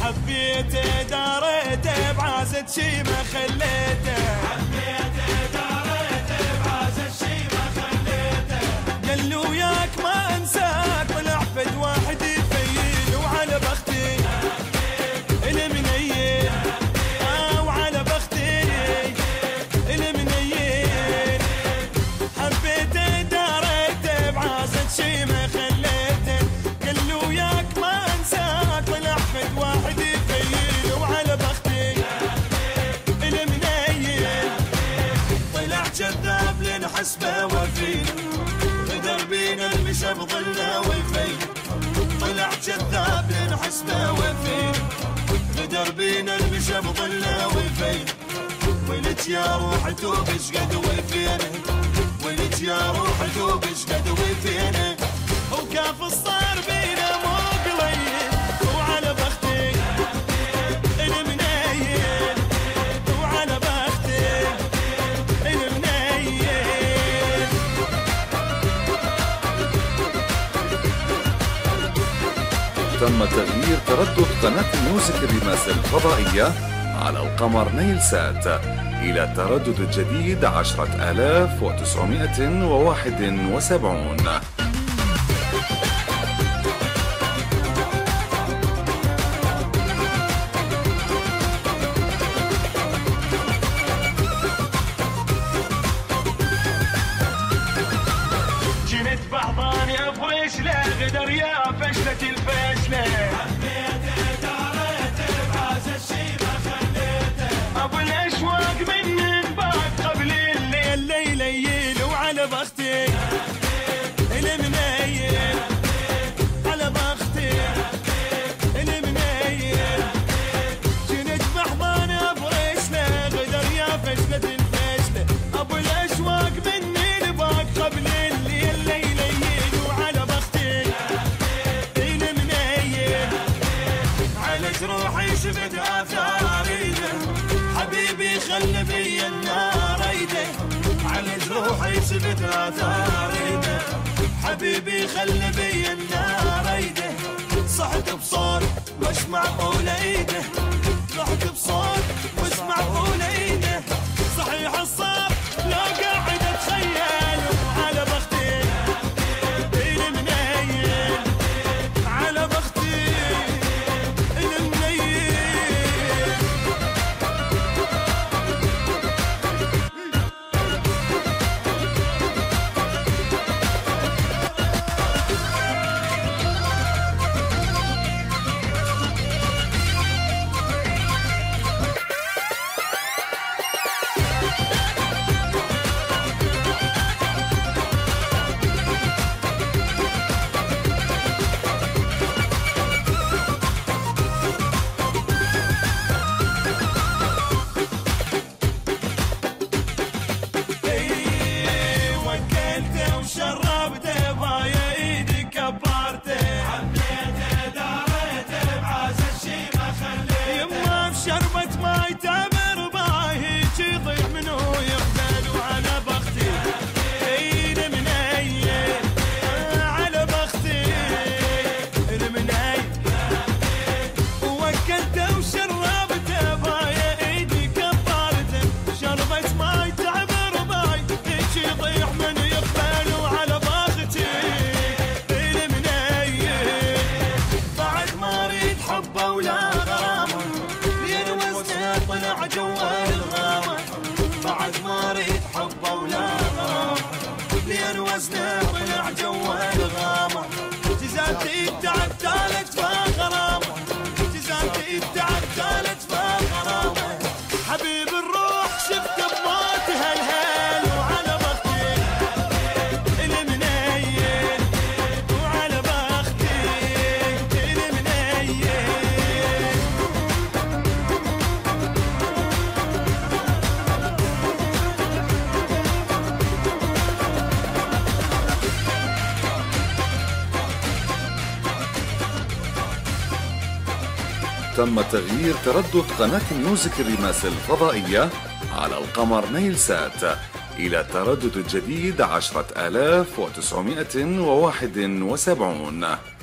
حبيته داريته بعازة شي ما خليته، حبيته داريته بعازة شي ما خليته. قال له وياك ما انساك طلع فد واحد يفيل وعلى بختي المنيل، وعلى بختي المنيل. حبيته داريته بعازة شي ما خليته. قال له وياك ما انساك طلع فد واحد يفيل وعلى بختي المنيل. طلع كذاب لنحسبه وفي غدر بينا المشى بظلنا والفيل. طلع كذاب لنحسبه وفي غدر بينا المشى بظلنا والفيل. ولك يا روح توب شقد وفينا، ولك يا روح توب شقد وفينا. وكاف الصار بينا مو قليل وعلى بختي المنيل، وعلى بختي المنيل. تم تغيير تردد قناة الميوزك الرماس الفضائية على القمر نيلسات إلى التردد الجديد 10971. جنت بعضاني افرش له غدر يا فشلة الفشلة. حبيته داريته بعازة شي ما خليته. ابو الاشواق من باك قبل الليل ليل وعلى بختي المنيل، على بختي المنيل. جنت بعضاني افرش له غدر يا فشلة الفشلة. ابو الاشواق مني باك قبل الليل ليل وعلى بختي المنيل. على جروحي شفت آثار ايده، حبيبي خل بي النار ايده. على جروحي شفت آثار ايده، حبيبي خل بي النار ايده. صحت بصوت مش معقول ايده، صحت بصوت مش معقول ايده. صحيح الصار لا قاعد اتخيل على بختي المنيل، على بختي المنيل. وكلته وشربته بايا ايدي كبرته. حبيته داريته بعازة شي ما خليته. يما بشربة ماي تامر باهي يطيح منو يقبل وعلى بختي المنيل، على بختي المنيل. وكلته وشربته بايا ايدي كبرته. شربة ماي تعبر باي يطيح من يقبل وعلى بختي المنيل. بعد ما اريد حبه ولا غرامه لين وزنه طلع جوا الغامه. بعد ما اريد حبه ولا غرامه لين وزنه طلع جوا الغامه. جزاتي تعتالت فغرامه، جزاتي تعتالت فغرامه. حبيب الروح شفت بموت هالهال وعلى بختي المنيل، وعلى بختي المنيل. تم تغيير تردد قناة الميوزك الرماس الفضائية على القمر نيلسات إلى التردد الجديد 10971.